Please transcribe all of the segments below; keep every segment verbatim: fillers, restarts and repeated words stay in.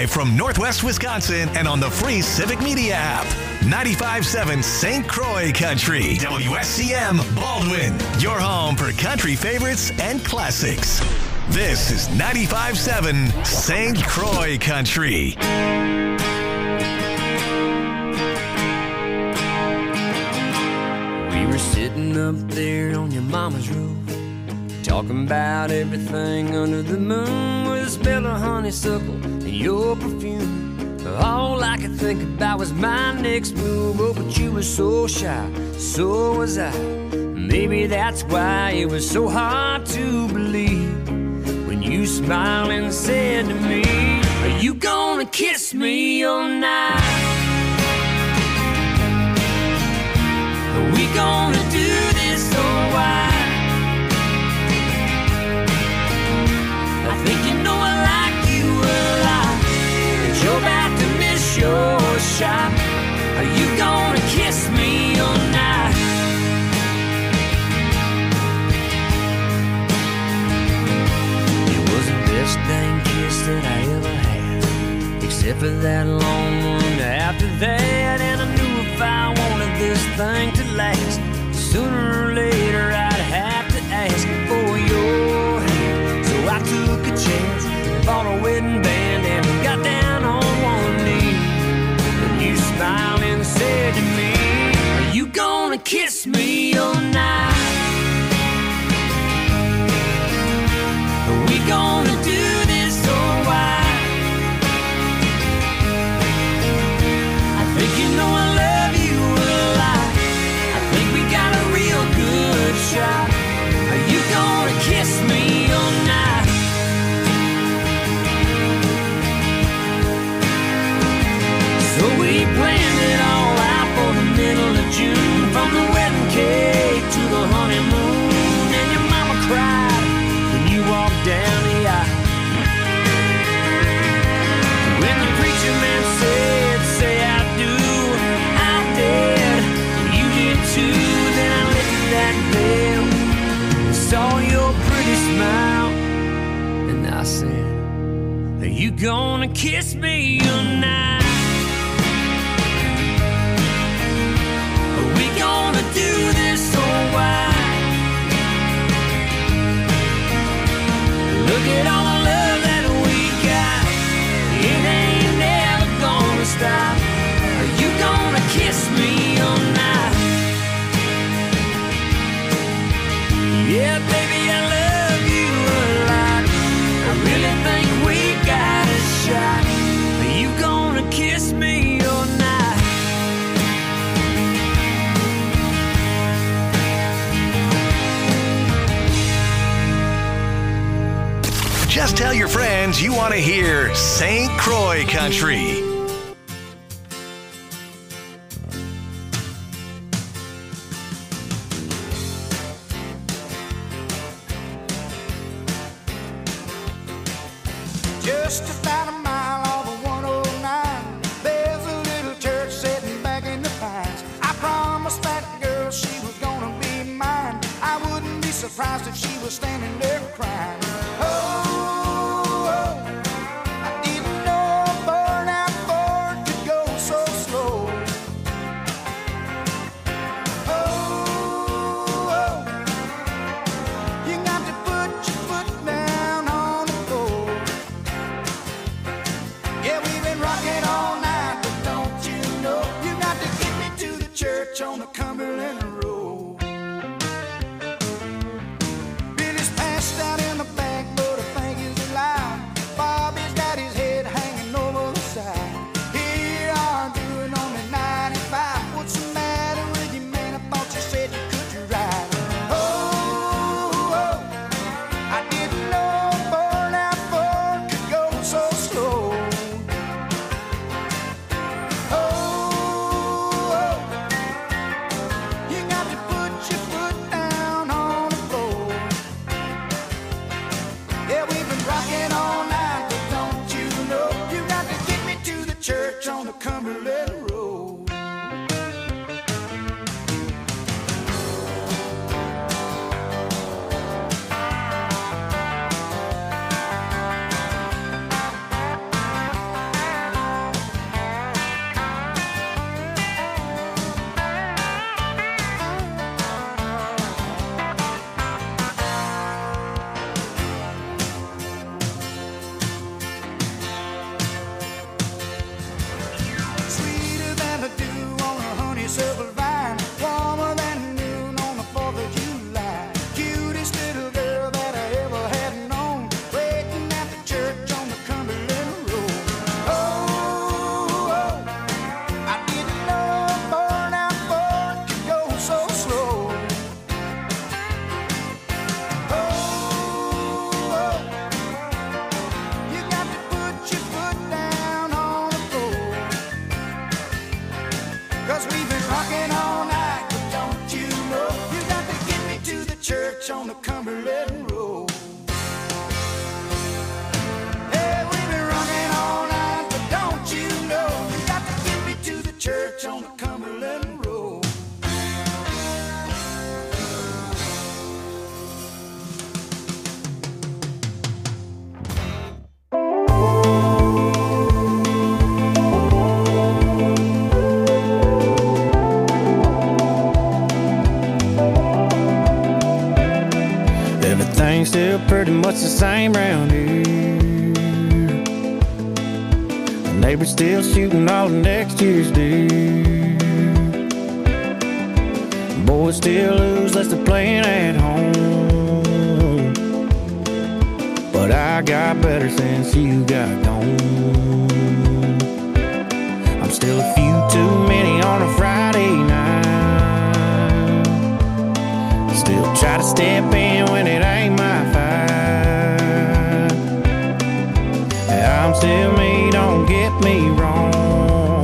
Live from Northwest Wisconsin and on the free Civic Media app. ninety-five point seven Saint Croix Country. W S C M Baldwin. Your home for country favorites and classics. This is ninety-five point seven Saint Croix Country. We were sitting up there on your mama's roof, talking about everything under the moon, with a smell of honeysuckle and your perfume. All I could think about was my next move. Oh, but you were so shy, so was I. Maybe that's why it was so hard to believe when you smiled and said to me, are you gonna kiss me all night? Are we gonna do this or why? I think you know I like you a lot, but you're about to miss your shot. Are you gonna kiss me all night? It was the best dang kiss that I ever had, except for that long one after that. And I knew if I wanted this thing to last, sooner or later I'd have to ask for your hand. So I took a chance, bought a wedding band, and got down on one knee. And you smiled and said to me, are you gonna kiss me all night? Are we gonna do this or why? I think you know I love you a lot. I think we got a real good shot. Are you gonna kiss me all night? So we planned it all out for the middle of June, from the wedding cake to the honeymoon. And your mama cried when you walked down the aisle. When the preacher man said, say I do, I did, you did too. Then I lifted that veil, saw your pretty smile, and I said, are you gonna kiss me tonight? Are we gonna do this or why? Look at all the love that we got, it ain't never gonna stop. Are you gonna kiss me all night? Yeah, baby, I love you a lot. I really think we got a shot. Are you gonna kiss me all night? Just tell your friends you want to hear Saint Croix Country. Just about a mile off of one oh nine, there's a little church sitting back in the pines. I promised that girl she was gonna be mine. I wouldn't be surprised if she was standing there crying. Oh, oh, I didn't know a burnout Ford could go so slow. Oh, oh, you got to put your foot down on the floor. Yeah, we've been rocking all night, but don't you know, you got to get me to the church on the Cumberland Road. Billy's passed out in the back. everything's still pretty much the same round here. The neighbor's still shooting all of next year's deer. Boys still lose unless they're playing at home. But I got better since you got gone. I'm still a few too many on a Friday night. Still try to step in when it ain't my fight. I'm still me, don't get me wrong,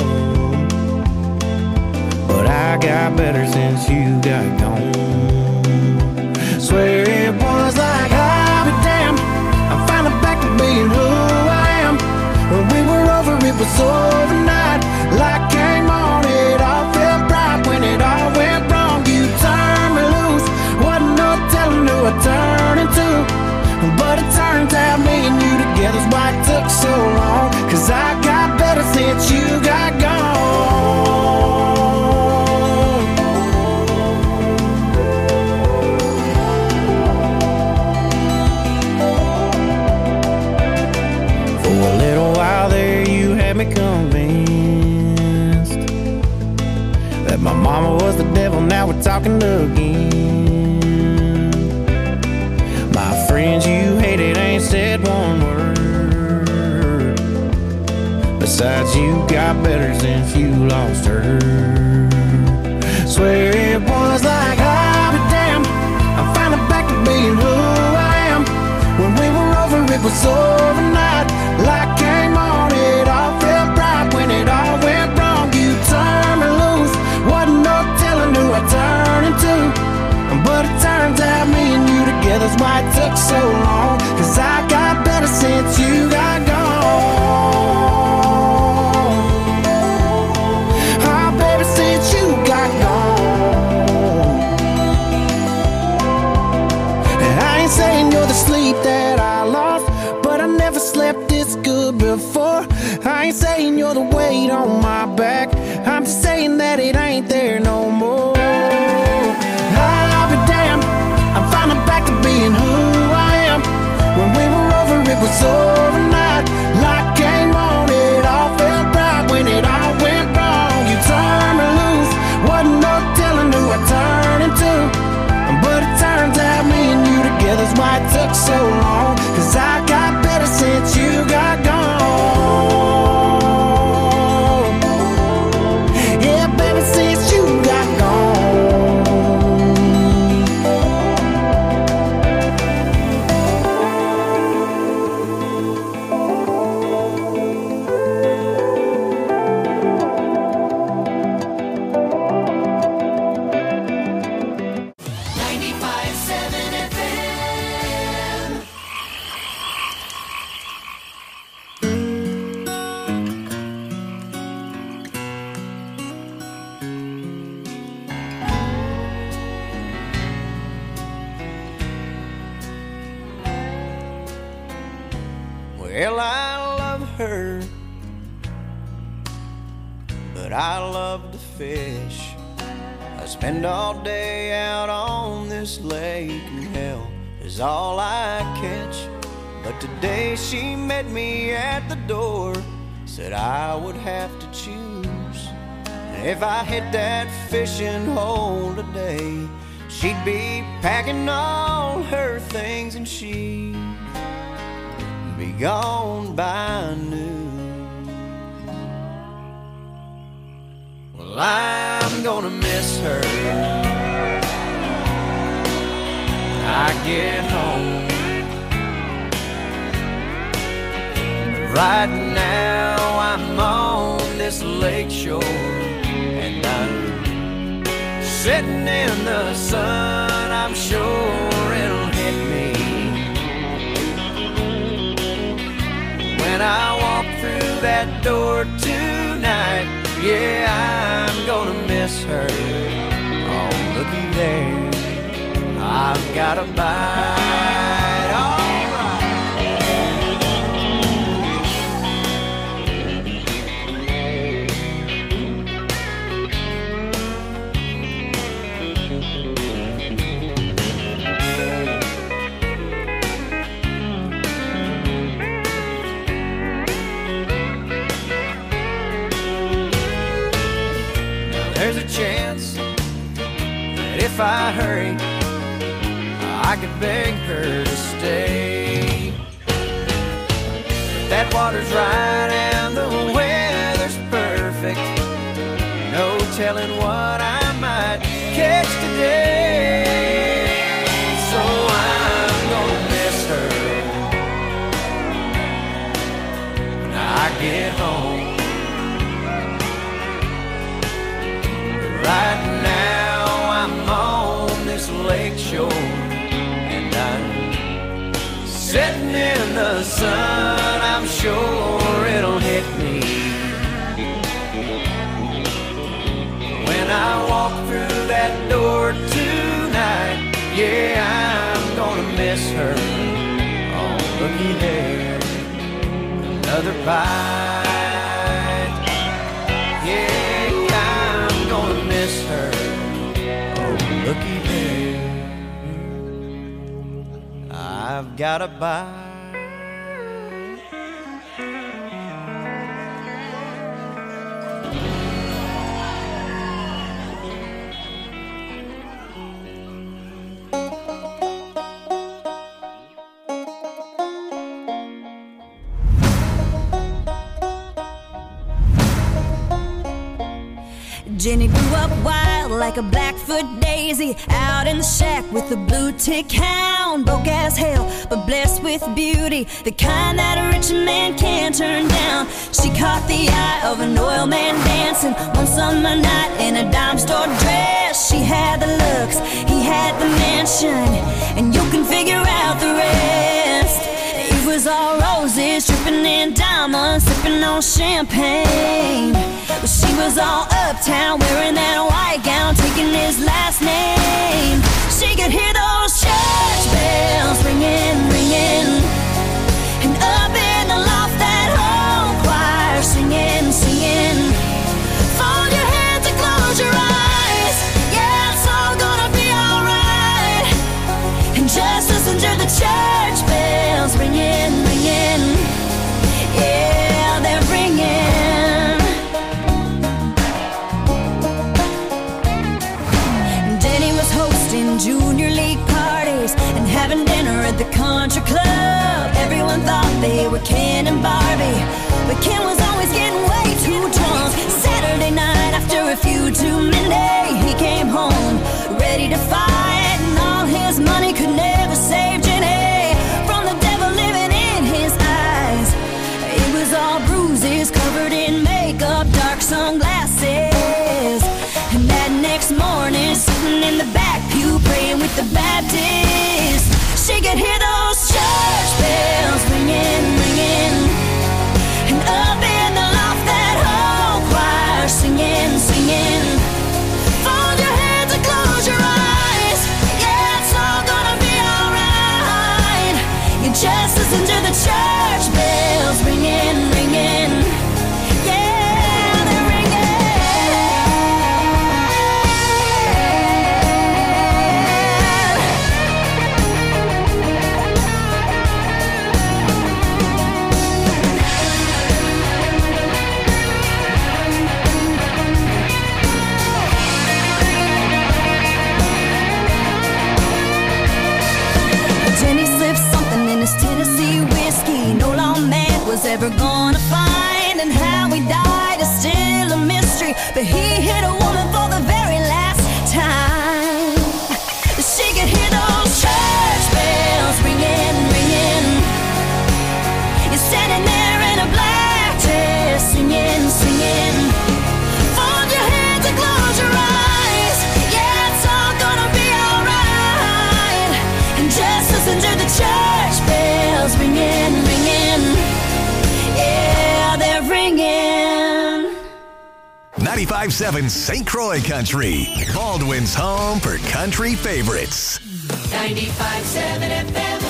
but I got better since you got gone. Swear it was like I'll be damned, I'm finally back to being who I am. When we were over, it was overnight. Light came on, it all felt bright. When it all went wrong, you turned me loose. Wasn't no telling who I turned into, but it turns out me and you together's why it took so long. Cause I got better since you got gone. For a little while there you had me convinced that my mama was the devil, now we're talking again. My friends you hated ain't said one word. Besides, you got better since you lost her. Swear it was like I'll be damned, I'm finally back to being who I am. When we were over, it was overnight. Light came on, it all felt bright. When it all went wrong, you turned me loose. Wasn't no telling who I turned into, but it turns out me and you together's why it took so long. Cause I got better since you got gone. Oh baby, since you got gone. And I ain't saying you're the sleep that I lost, but I never slept this good before. I ain't saying you're the weight on my back, I'm just saying that it ain't there no more. I'll be damned, I'm finally back to being who I am. When we were over, it was overnight. Light came on, it all felt bright. When it all went wrong, you turned me loose. Wasn't no telling who I turned into, but it turns out me and you together's why it took so long. Cause I got better since you got gone. Yeah, baby, since you got gone. ninety-five seven F M. Well, I love her, but I love to fish. I spend all day out on this lake, and hell is all I catch. But today she met me at the door, said I would have to choose. And if I hit that fishing hole today, she'd be packing all her things and she'd be gone by noon. Well, I'm gonna miss her when I get home. Right now I'm on this lake shore, and I'm sitting in the sun. I'm sure it'll hit me when I walk through that door tonight. Yeah, I'm gonna miss her. Oh, looky there, I've got a bite. All if I hurry, I could beg her to stay. But that water's right and the weather's perfect. No telling what I might catch today. So I'm gonna miss her when I get home. Right now I'm on this lake shore, and I'm sitting in the sun. I'm sure it'll hit me when I walk through that door tonight. Yeah, I'm gonna miss her. Oh, looky there, another bite. Yeah, I'm gonna miss her. Oh, looky there, I've got a bite. Jenny grew up wild like a Blackfoot daisy, out in the shack with a blue tick hound. Broke as hell, but blessed with beauty, the kind that a rich man can't turn down. She caught the eye of an oil man dancing one summer night in a dime store dress. She had the looks, he had the mansion, and you can figure out the rest. It was all roses, dripping in diamonds, sipping on champagne. But she was all uptown, wearing that white gown, taking his last name. She could hear those church bells ringing, ringing, and up in the loft that whole choir singing, singing. Fold your hands and close your eyes, yeah, it's all gonna be alright. And just listen to the church bells ringing, ringing, yeah, they're ringing. Junior league parties and having dinner at the country club. Everyone thought they were Ken and Barbie, but Ken was always getting way too drunk. Saturday night after a few too many, he came home ready to fight, and all his money could never save Jenny from the devil living in his eyes. It was all bruises, covered in makeup, dark sunglasses. And that next morning, sitting in the back pew, praying with the Baptists, she could hear those church bells ringing, ringing, and up in the loft that whole choir singing, singing. Fold your hands and close your eyes, yeah, it's all gonna be alright. You just listen to the church bells ringing, ringing, yeah, they're ringing. Was ever gonna find, and how he died is still a mystery, but he hit a woman for the very last time. She could hear those church bells ringing, ringing. You're standing there in a black dress, singing, singing. Fold your hands and close your eyes, yeah, it's all gonna be alright. And just listen to the church bells ringing, ringing. Yeah, they're ringing. ninety-five seven Saint Croix Country, Baldwin's home for country favorites. ninety-five seven F M.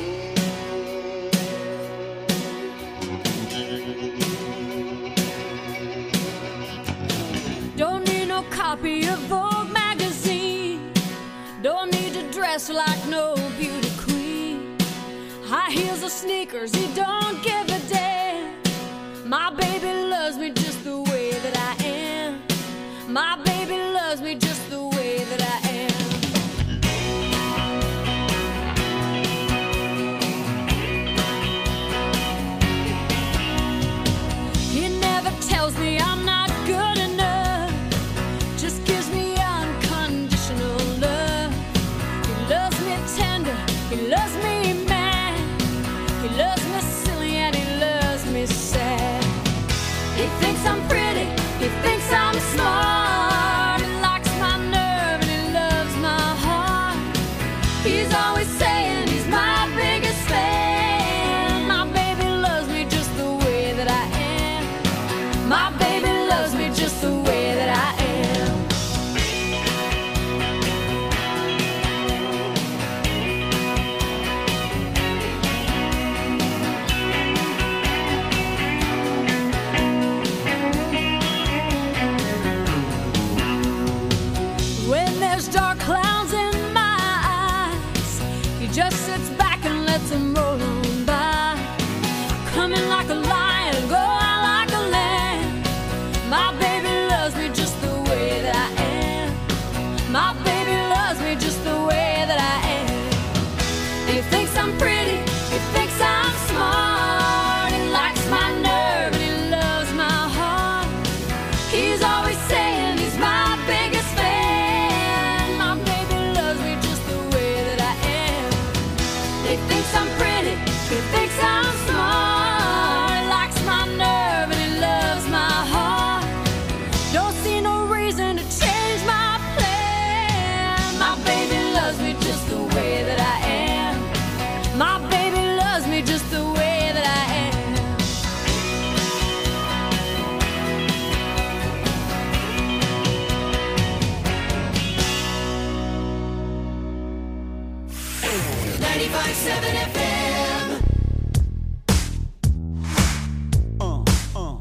Don't need no copy of Vogue magazine. Don't need to dress like no beauty queen. High heels or sneakers, he don't give a damn. My baby loves me just the way that I am. My baby loves me just the way that I am. He thinks I'm pretty, he thinks I'm smart. He likes my nerve and he loves my heart. Don't see no reason to change my plan. My baby loves me just the way that I am. My baby loves me just the way that I am. ninety-five seven F M. Uh, uh.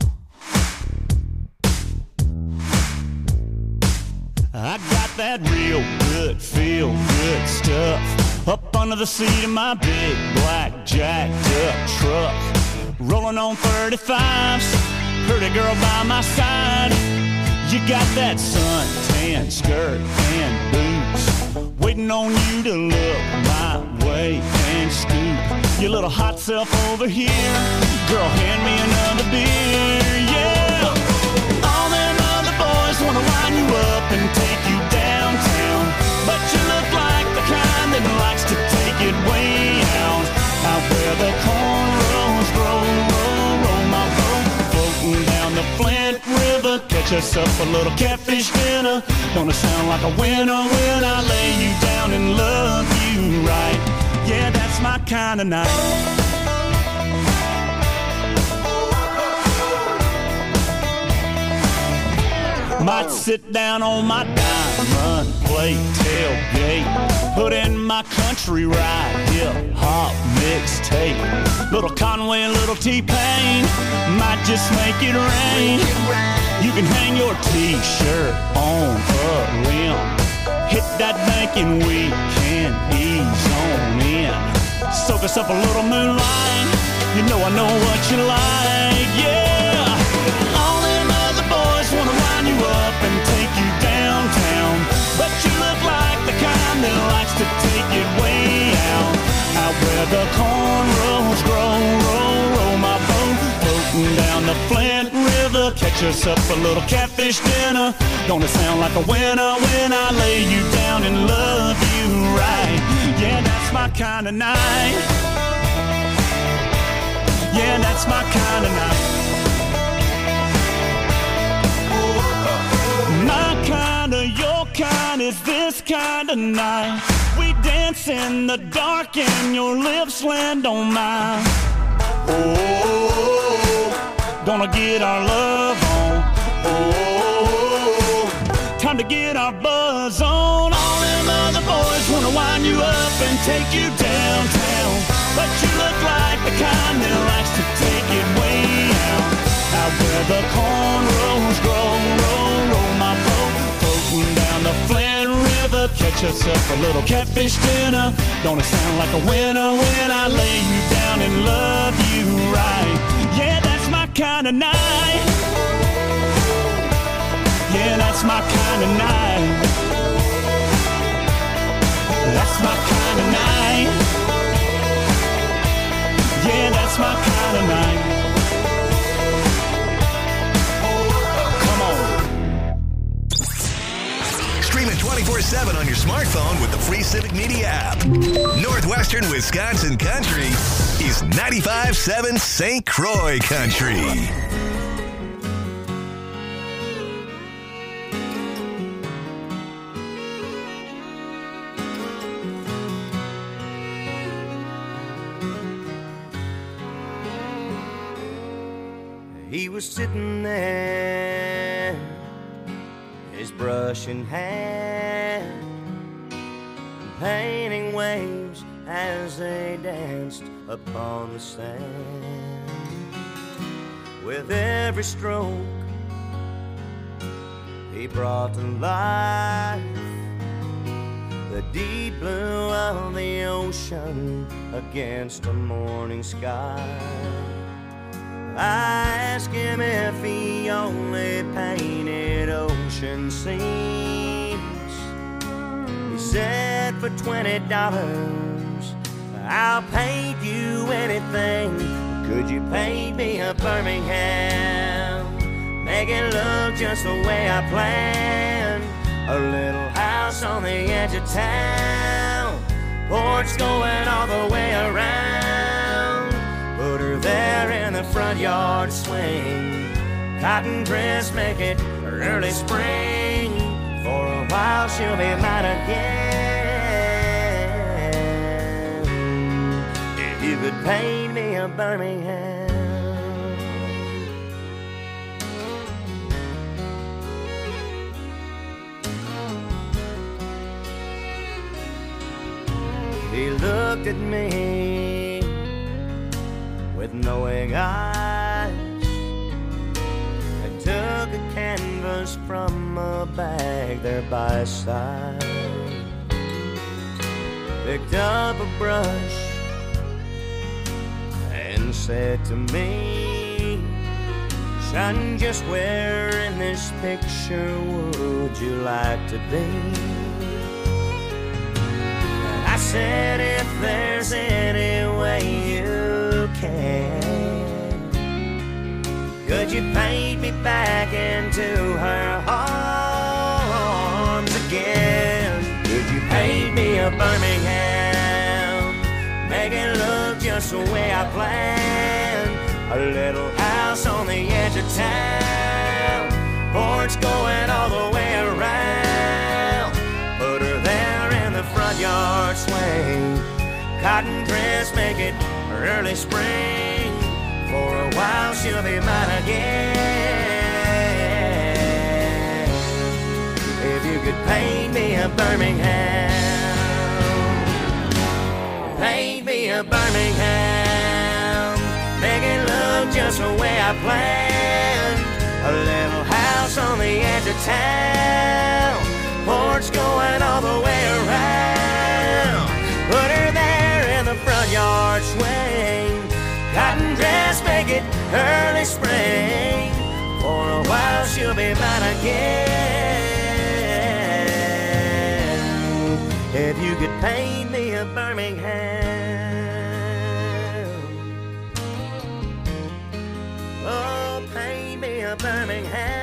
I got that real good, feel good stuff up under the seat of my big black jacked up truck. Rolling on thirty-fives, pretty girl by my side. You got that suntan skirt and boots, waiting on you to look my way and scoop your little hot self over here. Girl, hand me another beer, yeah. All them other boys wanna line you up and take you downtown, but you look like the kind that likes to take it way out, out where the cornrows grow, roll, roll my boat, floating down the Flint River. Catch us up a little catfish dinner. Gonna sound like a winner when I lay you down and love you right. Yeah, that's my kind of night. Might sit down on my diamond plate tailgate, put in my country ride, hip hop mixtape. Little Conway, little T-Pain, might just make it rain. You can hang your t-shirt on a limb, hit that bank and we can ease on in. Soak us up a little moonlight, you know I know what you like, yeah. All them other boys wanna line you up and take you downtown, but you look like the kind that likes to take it way out, out where the cornrows grow, roll, roll my boat, floating down the Flint River. Catch us up a little catfish dinner. Gonna sound like a winner when I lay you down and love you right. Yeah, that's my kind of night. Yeah, that's my kind of night. My kind of, your kind is this kind of night. We dance in the dark and your lips land on mine. Oh, gonna get our love on. Oh, time to get our buzz on. All them other boys wanna wind you up and take you downtown, but you look like the kind that likes to take it way out, out where the cornrows grow, roll, roll my boat, floating down the Flint River. Catch us up a little catfish dinner. Gonna sound like a winner when I lay you down and love you right. Yeah, that's my kind of night. Yeah, that's my kind of night. That's my kind of night. Yeah, that's my kind of night. Come on. Stream it twenty-four seven on your smartphone with the free Civic Media app. Northwestern Wisconsin Country is ninety-five seven Saint Croix Country. He was sitting there, his brush in hand, painting waves as they danced upon the sand. With every stroke, he brought to life the deep blue of the ocean against a morning sky. I asked him if he only painted ocean scenes. He said, for twenty dollars, I'll paint you anything. Could you paint me a Birmingham? Make it look just the way I planned. A little house on the edge of town, porch going all the way around. front yard swing. Cotton dress make it early spring. For a while she'll be mine again. If you could paint me a Birmingham. He looked at me with knowing eyes and took a canvas from a bag there by his side. Picked up a brush and said to me, "Son, just where in this picture would you like to be?" I said, "If there's any way you can, could you paint me back into her arms again? Could you paint me a Birmingham, make it look just the way I planned? A little house on the edge of town, porch going all the way around. Put her there in the front yard swing. Cotton dress, make it early spring. For a while she'll be mine again. If you could paint me a Birmingham, paint me a Birmingham, make it look just the way I planned. A little house on the edge of town, porch going all the way around. Put her there in the front yard swing. Cotton dress, make it early spring. For a while she'll be mine again. If you could paint me a Birmingham, oh, paint me a Birmingham.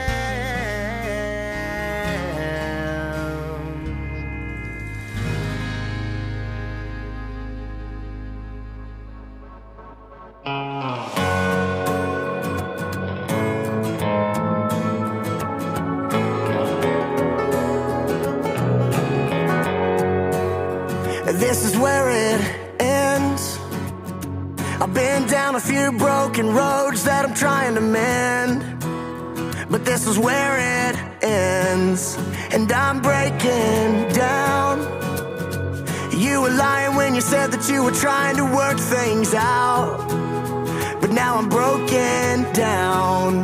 This is where it ends. I've been down a few broken roads that I'm trying to mend, but this is where it ends, and I'm breaking down. You were lying when you said that you were trying to work things out, but now I'm broken down.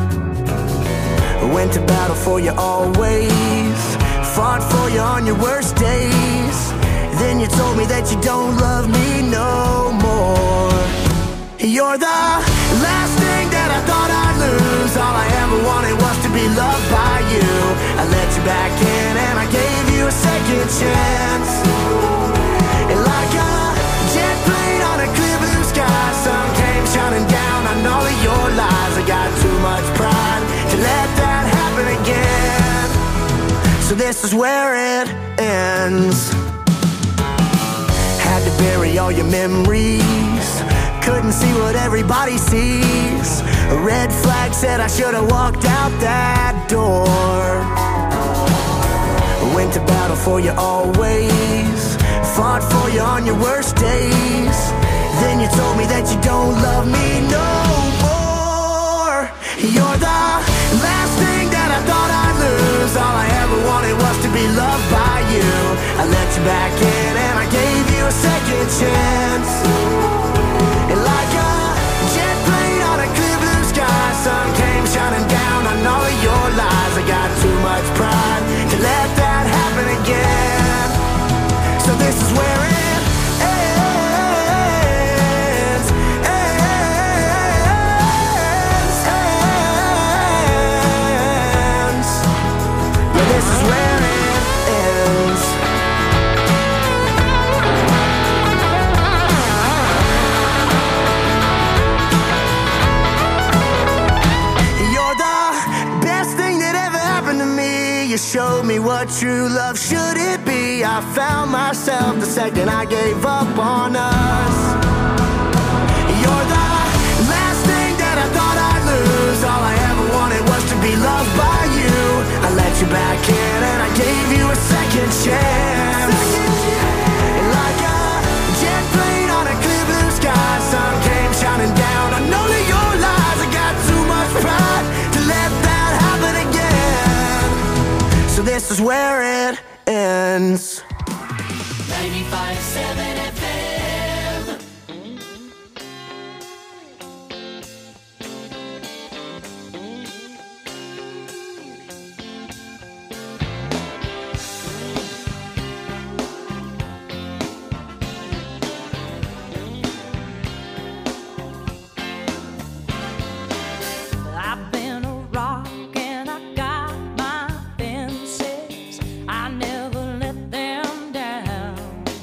I went to battle for you always, fought for you on your worst days. Then you told me that you don't love me no more. You're the last thing that I thought I'd lose. All I ever wanted was to be loved by you. I let you back in and I gave you a second chance. And like a jet plane on a clear blue sky, sun came shining down on all of your lies. I got too much pride to let that happen again. So this is where it ends. Had to bury all your memories, couldn't see what everybody sees. A red flag said I should have walked out that door. Went to battle for you always, fought for you on your worst days. Then you told me that you don't love me no more. You're the last thing that I thought I'd lose. All I ever wanted was to be loved by you. I let you back in and I gave you a second chance. And like a jet plane on a clear blue sky, sun came shining down on all of your lies. I got too much pride to let that happen again. So this is where it ends, ends, ends. Yeah, this is where it ends. You showed me what true love should it be. I found myself the second I gave up on us. You're the last thing second chance. Like a jet plane on a clear blue sky, sun came shining down. I know that your lies, I got too much pride to let that happen again. So this is where it ends. ninety-five seven F M. I've been a rock and I got my fences. I never let them down.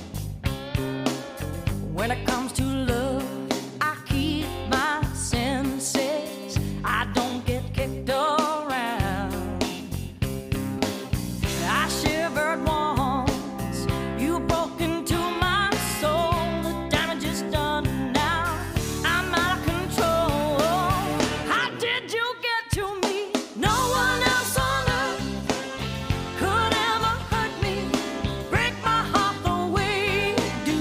When it comes to love, I keep my senses. I don't get kicked around. I shivered once, you broke into my soul. The damage is done now, I'm out of control. How did you get to me? No one else on earth could ever hurt me, break my heart the way you do.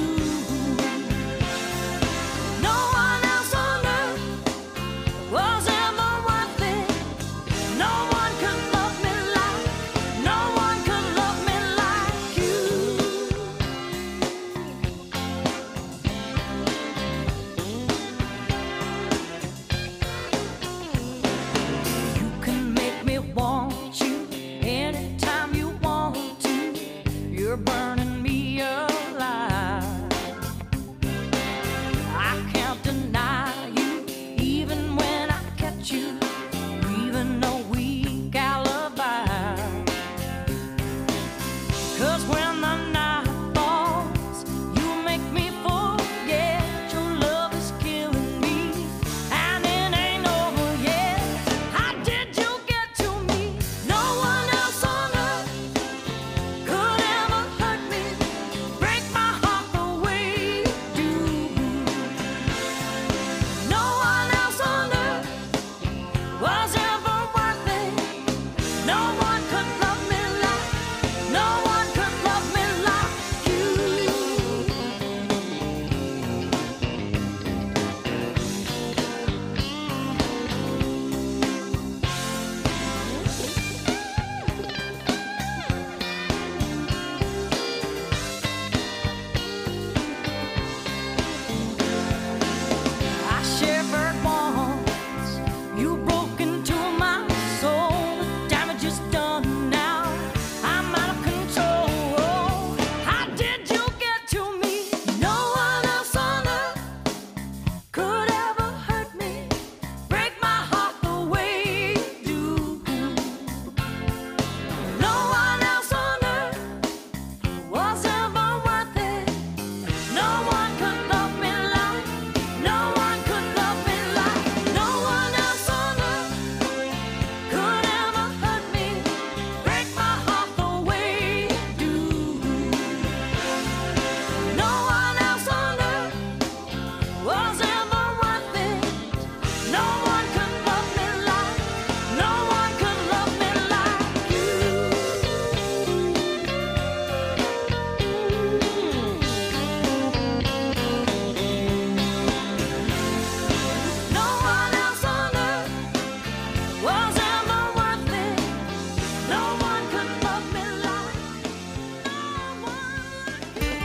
No one else on earth was ever worth it. No one could love me like, no one could love me like you. You can make me want you anytime you want to. You're burning me alive. I can't deny you, even when I catch you, even a weak alibi. 'Cause when the night falls, you make me forget your love is killing me, and it ain't over yet. How did you get to me? No one else on earth could ever hurt me, break my heart the way you do. No one else on earth was ever worth it. No one could love me like, no one could love me like you. I shivered once, you broke into my soul. The damage is done now, I'm out of control. How did you get to me? No one else on earth could ever hurt me, break my heart the way you do. No one else on earth was ever worth it. No one could love me like, no one could love me like, no one else on earth could ever hurt me, break my heart the way you do. No one else on earth was ever worth it. No one could love me like, no one could love me like you. No one else on earth was ever worth it. No one could love me like, no one like you.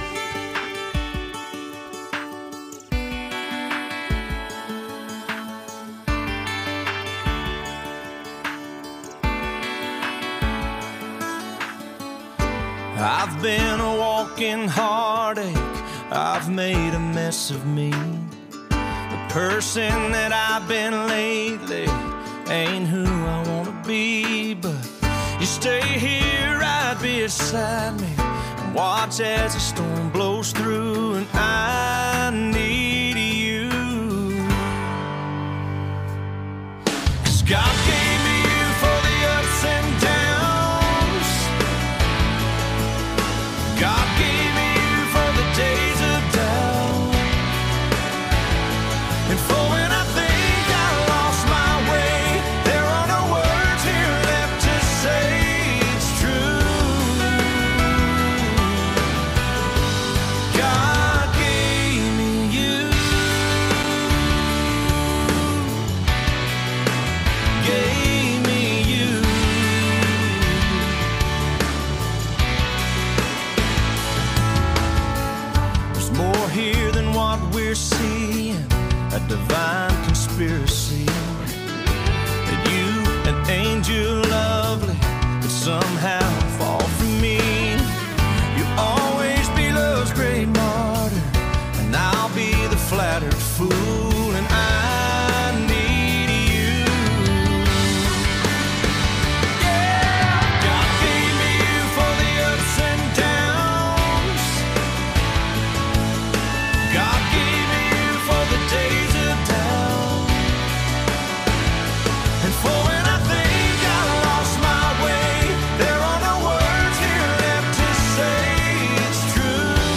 I've been a walking heartache, I've made a mess of me. The person that I've been lately ain't who I wanna be. But you stay here right beside me and watch as the storm blows through, and I need you. 'Cause God gave me you for the ups and downs. God gave me you for the days of doubt, and for when I think I lost my way, there are no words here left to say it's true. a divine conspiracy that you, an angel lovely, would somehow fall for me. You'll always be love's great martyr, and I'll be the flattered fool, and I need you. Yeah, God gave me you for the ups and downs. God gave me you for the days of doubt, and for when I think I lost my way, there are no words here left to say it's true.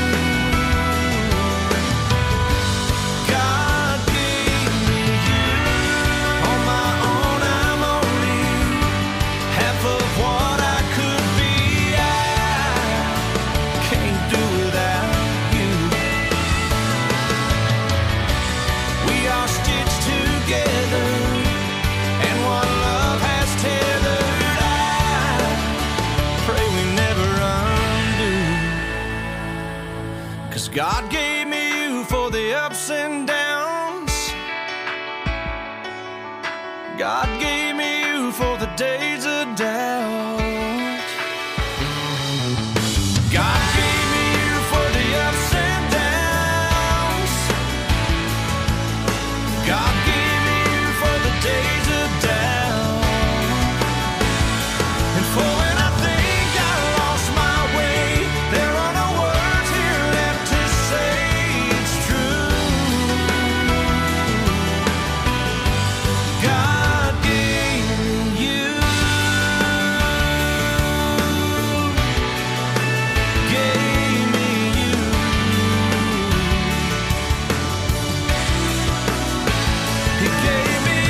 God gave me you. On my own I'm only half of what I could be. I can't do without you. We are stitched together, and one love has tethered. I pray we never undo, 'cause God gave me you for the ups and downs. God gave me you for the days of doubt. God gave me you for the ups and downs. God gave me you for the days of doubt, and for when I think I lost my way, there are no words here left to say it's true. God gave me you. Gave me you. He gave me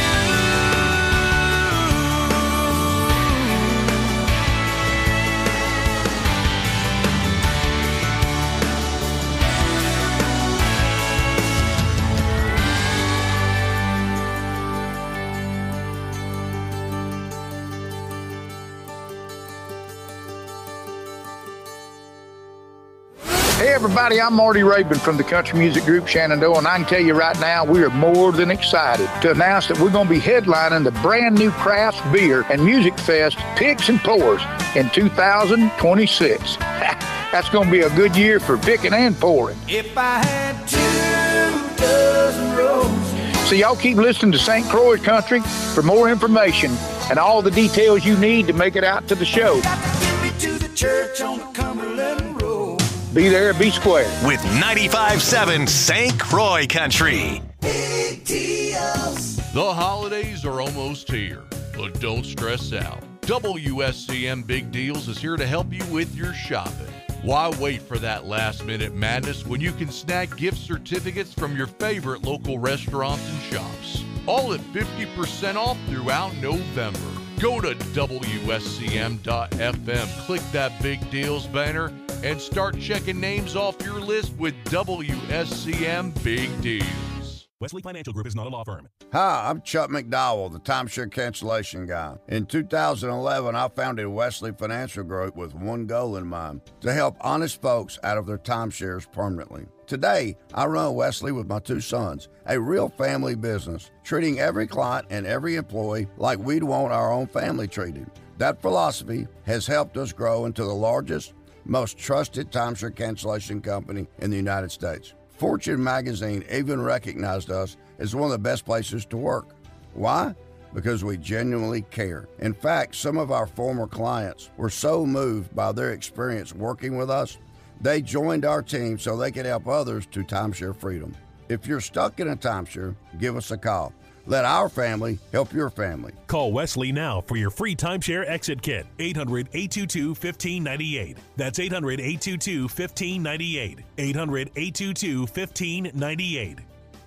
Hey everybody, I'm Marty Rabin from the country music group Shenandoah, and I can tell you right now, we are more than excited to announce that we're going to be headlining the brand new Craft Beer and Music Fest Picks and Pours in two thousand twenty-six. That's going to be a good year for picking and pouring. If I had two dozen roses. So y'all keep listening to Saint Croix Country for more information and all the details you need to make it out to the show. Got to get me to the church on the Cumberland Road. Be there, be square. With ninety-five point seven Saint Croix Country. Big deals. The holidays are almost here, but don't stress out. W S C M Big Deals is here to help you with your shopping. Why wait for that last-minute madness when you can snag gift certificates from your favorite local restaurants and shops? All at fifty percent off throughout November. Go to W S C M dot F M, click that Big Deals banner, and start checking names off your list with W S C M Big Deals. Wesley Financial Group is not a law firm. Hi, I'm Chuck McDowell, the timeshare cancellation guy. In two thousand eleven, I founded Wesley Financial Group with one goal in mind, to help honest folks out of their timeshares permanently. Today, I run Wesley with my two sons, a real family business, treating every client and every employee like we'd want our own family treated. That philosophy has helped us grow into the largest, most trusted timeshare cancellation company in the United States. Fortune magazine even recognized us as one of the best places to work. Why? Because we genuinely care. In fact, some of our former clients were so moved by their experience working with us, they joined our team so they could help others to timeshare freedom. If you're stuck in a timeshare, give us a call. Let our family help your family. Call Wesley now for your free timeshare exit kit. eight hundred, eight two two, one five nine eight. That's eight hundred, eight two two, one five nine eight. eight hundred, eight two two, one five nine eight.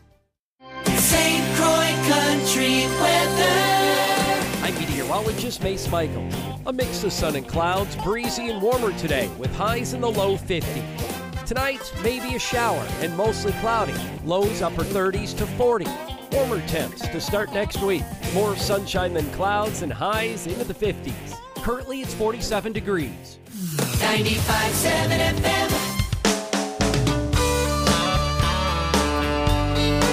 Saint Croix Country weather. I'm meteorologist Mace Michael. A mix of sun and clouds, breezy and warmer today with highs in the low fifties. Tonight, maybe a shower and mostly cloudy. Lows upper thirties to forty. Warmer temps to start next week. More sunshine than clouds and highs into the fifties. Currently, it's forty-seven degrees. ninety-five point seven F M.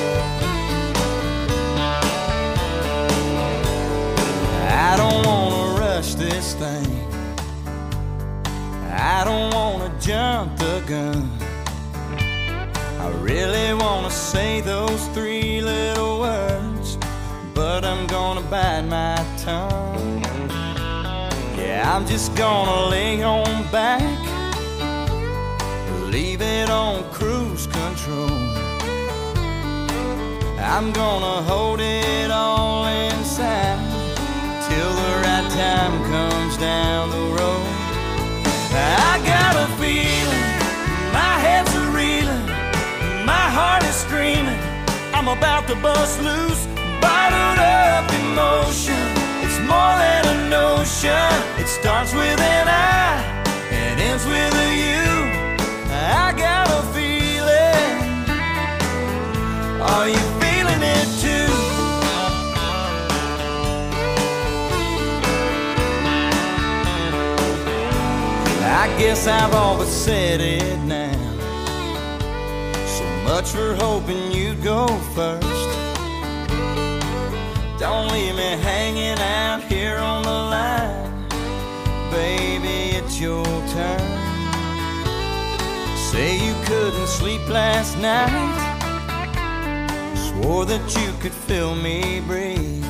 out the gun. I really wanna say those three little words, but I'm gonna bite my tongue. Yeah, I'm just gonna lay on back, leave it on cruise control. I'm gonna hold it all inside till the right time comes down the road. I got a feeling, my head's a reeling, my heart is screaming, I'm about to bust loose. Bottled up emotion, it's more than a notion. It starts with an I and ends with a you. I got a feeling, are you feeling it too? I guess I've all but said it now. So much for hoping you'd go first. Don't leave me hanging out here on the line. Baby, it's your turn. Say you couldn't sleep last night, swore that you could feel me breathe.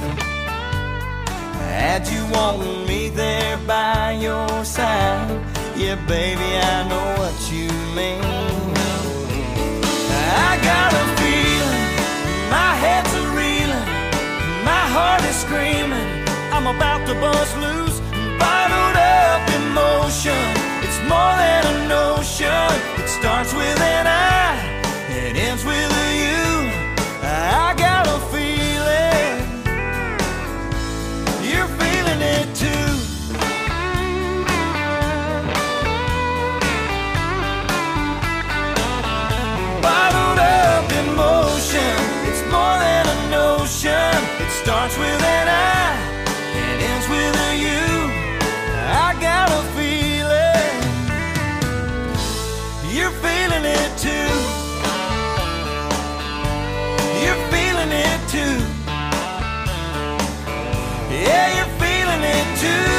Had you wanting me there by your side, yeah, baby, I know what you mean. I got a feeling, my head's a reeling, my heart is screaming, I'm about to bust loose. Bottled up emotion, it's more than a notion. It starts with an I, it ends with a you. I got a feeling, you're feeling it too. Bottled up emotion, it's more than a notion. It starts with an I, it ends with a you. I got a feeling, you're feeling it too. You're feeling it too. Yeah, you're feeling it too.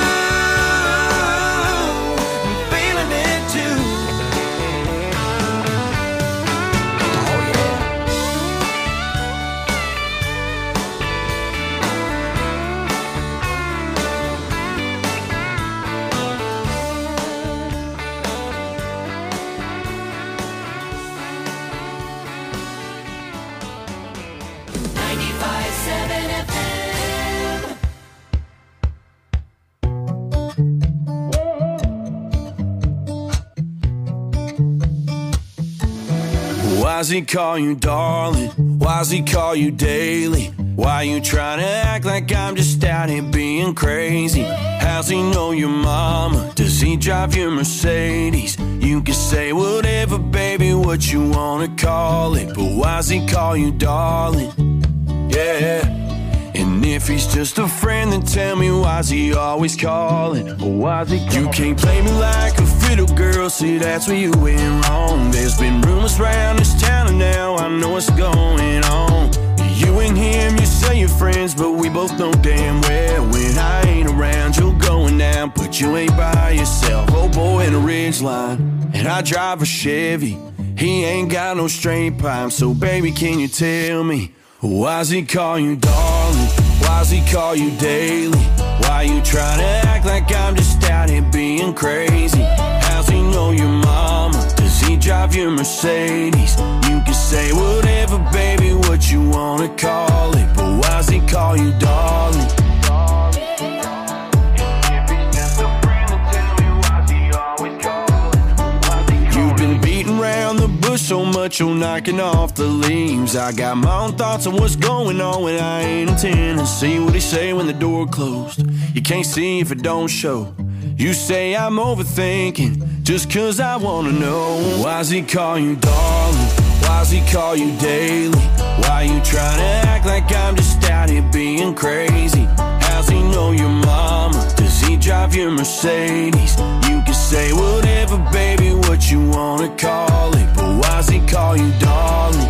I'm feeling it too. Oh yeah. ninety-five seven F M. Why's he call you darling? Why's he call you daily? Why you trying to act like I'm just out here being crazy? How's he know your mama? Does he drive your Mercedes? You can say whatever, baby, what you wanna call it, but why's he call you darling? Yeah. And if he's just a friend, then tell me why's he always calling? Or why's he calling? You can't play me like a fiddle girl, see that's where you went wrong. There's been rumors around this town and now I know what's going on. You and him, you say you're friends, but we both know damn well when I ain't around, you're going down, but you ain't by yourself. Oh boy in a Ridgeline, and I drive a Chevy. He ain't got no straight pipe, so baby, can you tell me, why's he call you darling? Why's he call you daily? Why you trying to act like I'm just out here being crazy? How's he know your mama? Does he drive your Mercedes? You can say whatever, baby, what you wanna call it, but why's he call you darling? You've been beating around the bush so much you're knocking off the leaves. I got my own thoughts on what's going on when I ain't in Tennessee. What he say when the door closed? You can't see if it don't show. You say I'm overthinking just cause I wanna know. Why's he call you darling? Why's he call you daily? Why you trying to act like I'm just out here being crazy? How's he know your mama? Does he drive your Mercedes? You can say whatever, baby, what you wanna call it, but why's he call you darling?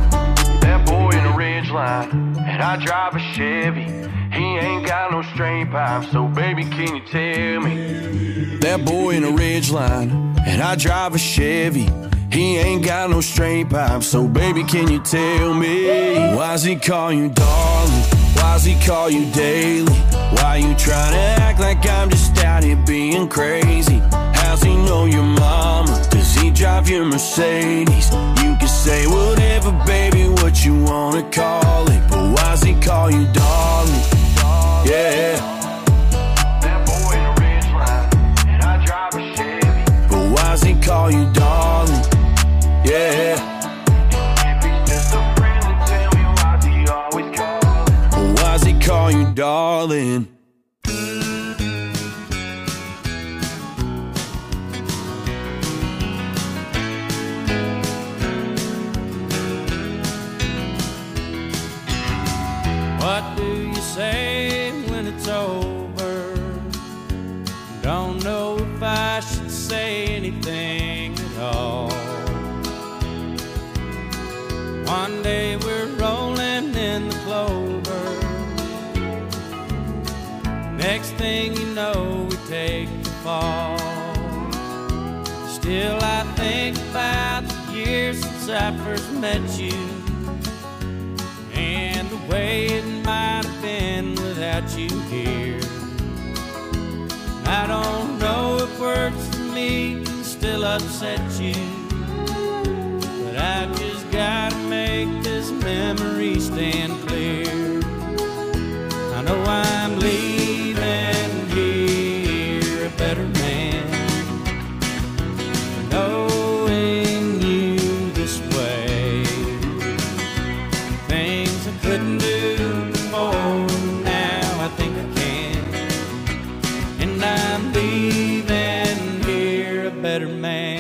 That boy in a Ridgeline, and I drive a Chevy. He ain't got no straight pipe. So baby, can you tell me? That boy in a Ridgeline, and I drive a Chevy. He ain't got no straight pipe. So baby, can you tell me? Why's he call you darling? Why's he call you daily? Why you trying to act like I'm just out here being crazy? How's he know your mama? Does he drive your Mercedes? You can say whatever, baby, what you wanna call it, but why's he call you darling? Yeah. That boy in a Ridgeline, and I drive a Chevy. But why's he call you darling? Yeah. If he's just a friend, then tell me why's he always calling? But why's he call you darling? What do you say when it's over? Don't know if I should say anything at all. One day we're rolling in the clover. Next thing you know, we take the fall. Still I think about the years since I first met you, and the way it might have been without you here. I don't know if words for me can still upset you, but I've just gotta make this memory stand clear. I know I'm leaving here a better man, knowing you this way. Things I couldn't do before, now I think I can, and I'm leaving here a better man.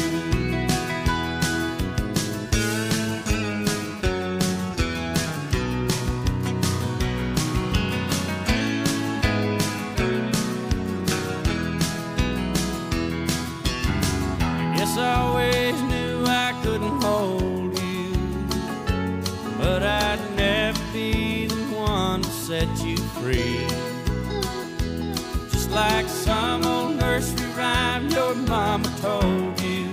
Guess I always knew I couldn't hold you, but I'd never be the one to set you free. Just like some old nursery rhyme your mama told you,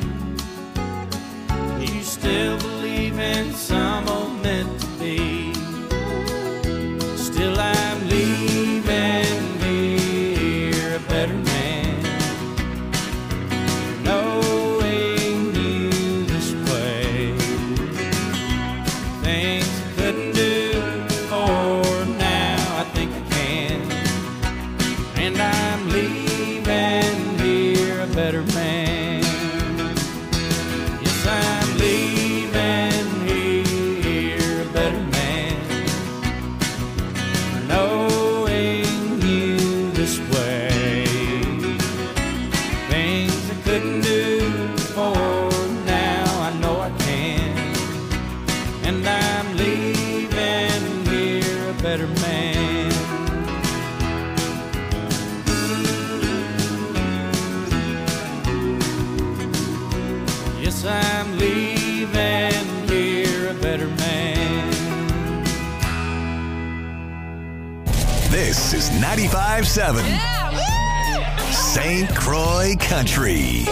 you still believe in some old meant to be. Still I'm leaving here a better man, knowing you this way. Things I couldn't do before, now I think I can, and I'm leaving here a better man. Yes, I'm leaving here a better man, knowing you this way. Things I couldn't do before, now I know I can, and I'm leaving here a better man. Yes, I'm leaving here a better man. This is ninety-five seven Saint Croix Country.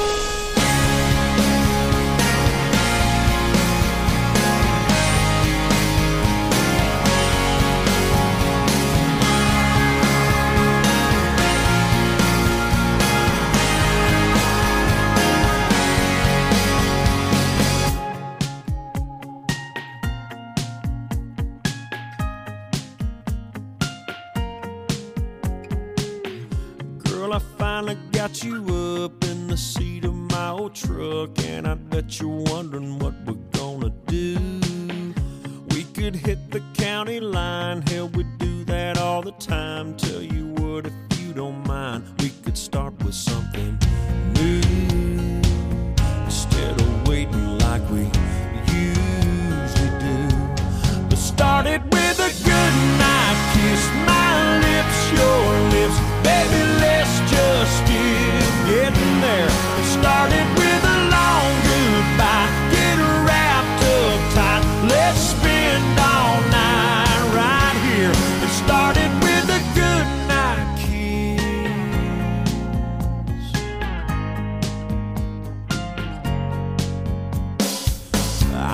Girl, I finally got you up in the seat of my old truck, and I bet you're wondering what we're gonna do. We could hit the county line, hell, we do that all the time. Tell you what, if you don't mind, we could start with something new, instead of waiting like we usually do. But started with a good night kiss, my lips, your lips, baby, let's just get getting there. It started with a long goodbye, get wrapped up tight, let's spend all night right here. It started with a good night kiss.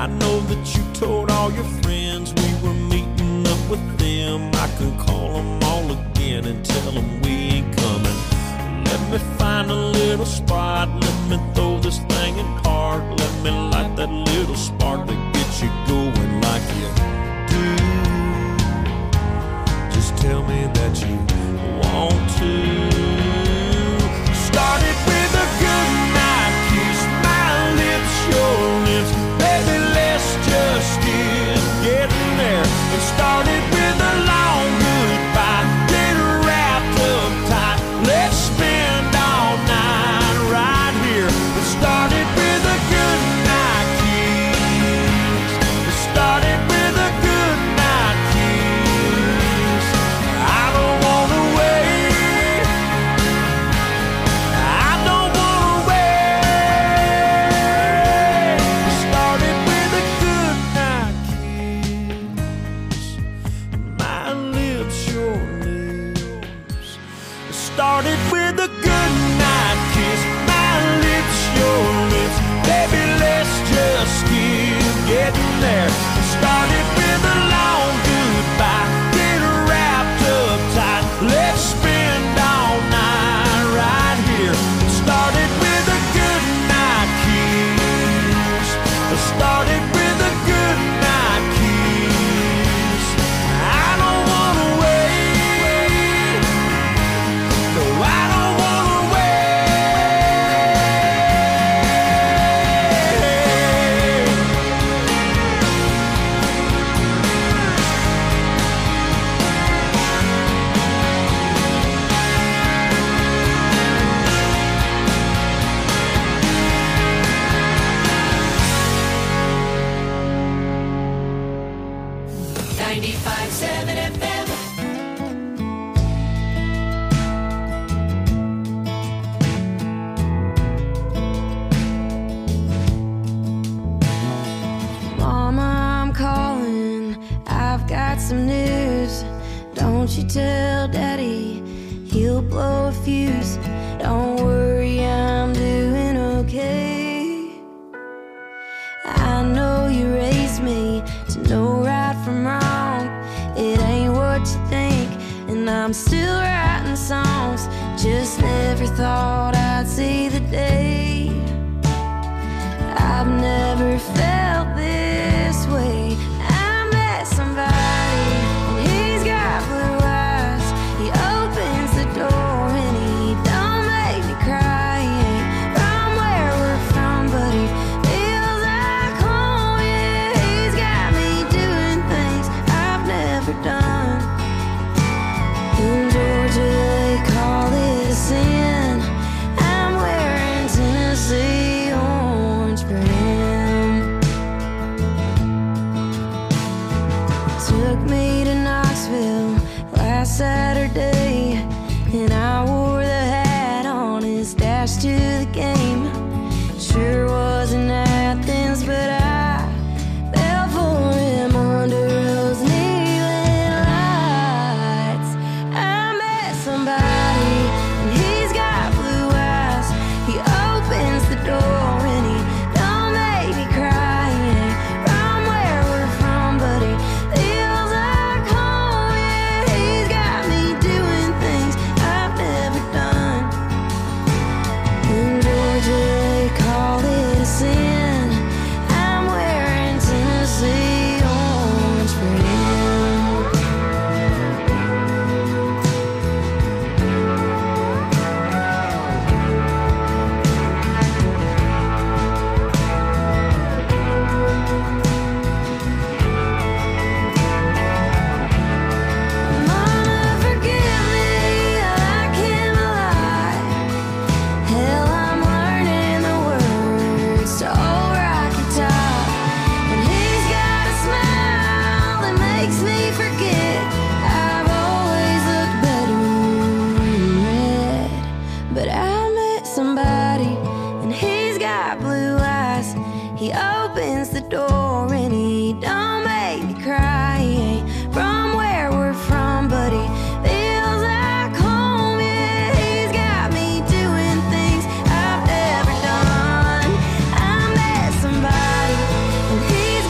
I know that you told all your friends we were meeting up with them. I can call them all again and tell them we ain't coming. Let me find a little spot, let me throw this thing in park. Let me light that little spark that gets you going like you do. Just tell me that you want to. Started with a good night kiss, my lips, your lips. Baby, let's just get getting there. It started with a long goodbye, get wrapped up tight. Let's spend all night right here. It started with a good night kiss. It started with a good night kiss. I don't wanna wait. I don't wanna wait. It started with a good night kiss. My lips, your lips. It started with a good night kiss. My lips, your lips. Baby, let's just keep getting there. It started with a long goodbye, get wrapped up tight. Let's spend all night right here. It started with a good night kiss. It started with a good night kiss. I don't wanna wait. No, I don't wanna ninety-five seven F M. Mama, I'm calling. I've got some news. Don't you tell Daddy, he'll blow a fuse. Don't worry, I'm doing okay. I know you raised me to know right from wrong. It ain't what you think, and I'm still writing songs. Just never thought I'd see the day. I've never felt this way. I met somebody, and he's got blue eyes. He opens the door, and he don't make me cry. He ain't from where we're from, but he feels like home. Yeah, he's got me doing things I've never done. In Georgia, they call it a sin. I'm wearing Tennessee orange for him. Took me to Knoxville last Saturday, and I wore the hat on his dash to the game. Sure was in Athens, but I fell for him under those neon lights. I met somebody, and he's got blue eyes. He opens the door, and he don't make me cry. He ain't from where we're from, but he feels like home. Yeah, he's got me doing things I've never done. In Georgia, they call it a sin. I'm wearing Tennessee orange for him. Mama, forgive me, I can't lie. Hell, I'm learning the words to Old Rocky Top. And he's got a smile that makes me forget I've always looked better in red. But I met somebody, and he's got blue eyes. He opens the door, and he don't make me cry. He ain't from where we're from, but he feels like home. Yeah, he's got me doing things I've never done. I met somebody, and he's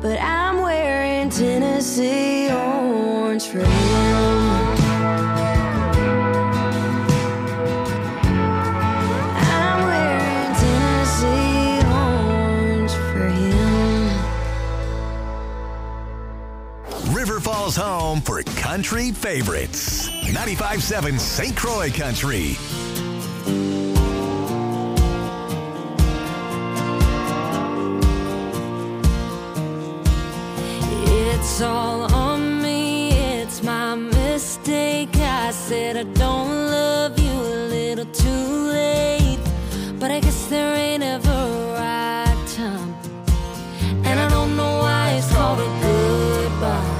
but I'm wearing Tennessee orange for him. I'm wearing Tennessee orange for him. River Falls home for country favorites. ninety-five point seven Saint Croix Country. It's all on me, it's my mistake. I said I don't love you a little too late, but I guess there ain't ever a right time, and I don't know why it's called a goodbye.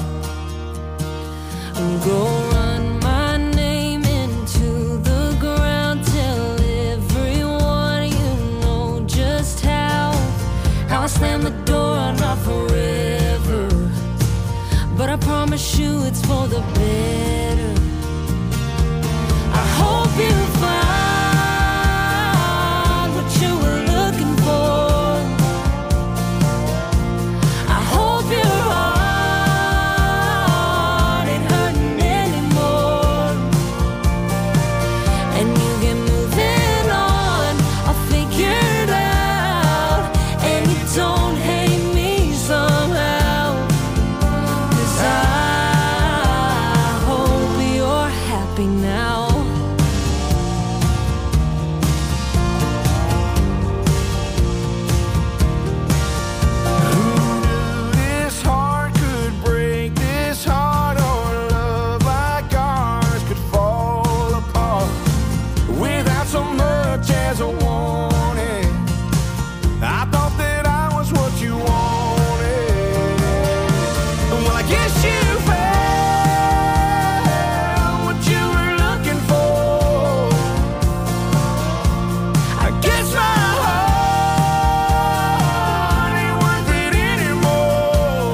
Go run my name into the ground, tell everyone you know just how how I slam the door, I'm not forever, but I promise you it's for the better. I hope you find what you were looking for. I hope your heart ain't hurting anymore, and you get moving on. I'll figure it out, and you don't hate me somehow, 'cause I hope you're happy now. This heart could break, this heart or love like ours could fall apart without so much as a warning. I thought that I was what you wanted. Well, I guess you found what you were looking for. I guess my heart ain't worth it anymore.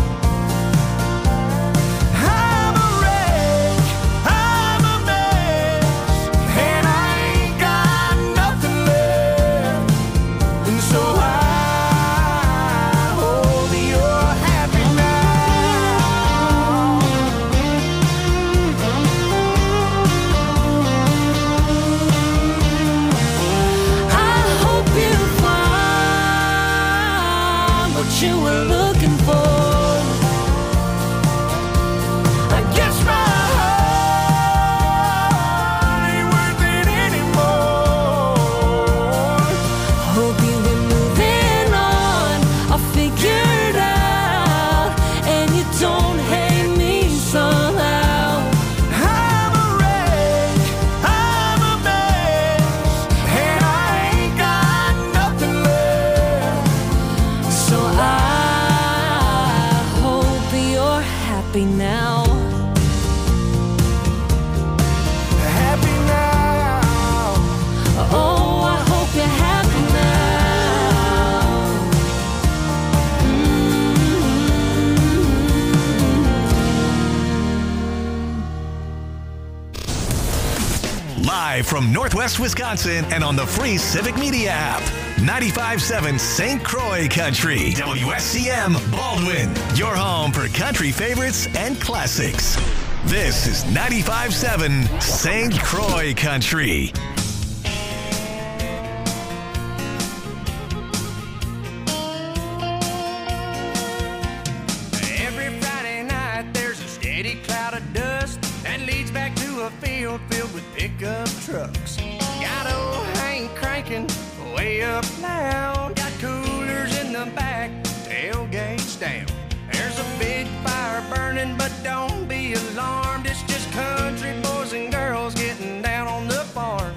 I'm a wreck, I'm a mess, and I ain't got nothing left. And so I hope you're happy now. I hope you find what you were looking for. I guess my heart ain't worth it anymore. Hope you get moving on. I'll figure it out, and you don't hate me somehow. I'm a wreck, I'm a mess, and I ain't got nothing left. So I hope you're happy now. Happy now. Oh, I hope you're happy now. Live from Northwest Wisconsin and on the free Civic Media app. ninety-five point seven Saint Croix Country. W S C M Baldwin. Your home for country favorites and classics. This is ninety-five point seven Saint Croix Country. Every Friday night there's a steady cloud of dust that leads back to a field filled with pickup trucks. Got old Hank cranking way up loud. Got coolers in the back, tailgates down. There's a big fire burning, but don't be alarmed. It's just country boys and girls getting down on the farm.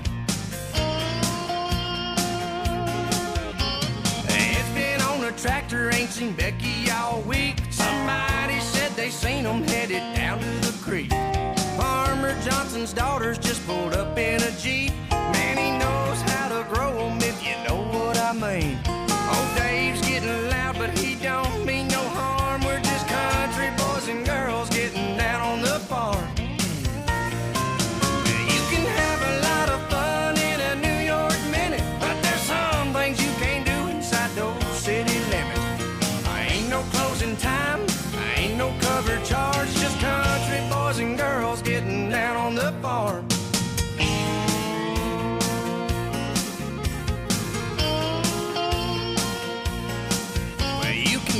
It's been on a tractor, ain't seen Becky all week. Somebody said they seen them headed down to the creek. Farmer Johnson's daughters just pulled up in a Jeep. Man, he knows how to grow them, if you know what I mean. Old Dave's getting loud, but he don't mean no harm. We're just country boys and girls getting down on the farm. You can have a lot of fun in a New York minute, but there's some things you can't do inside those city limits. I ain't no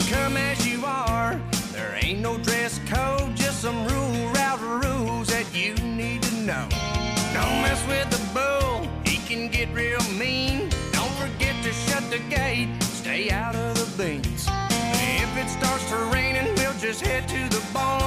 come as you are. There ain't no dress code, just some rule route rules that you need to know. Don't mess with the bull, he can get real mean. Don't forget to shut the gate, stay out of the beans. If it starts to raining, we'll just head to the barn.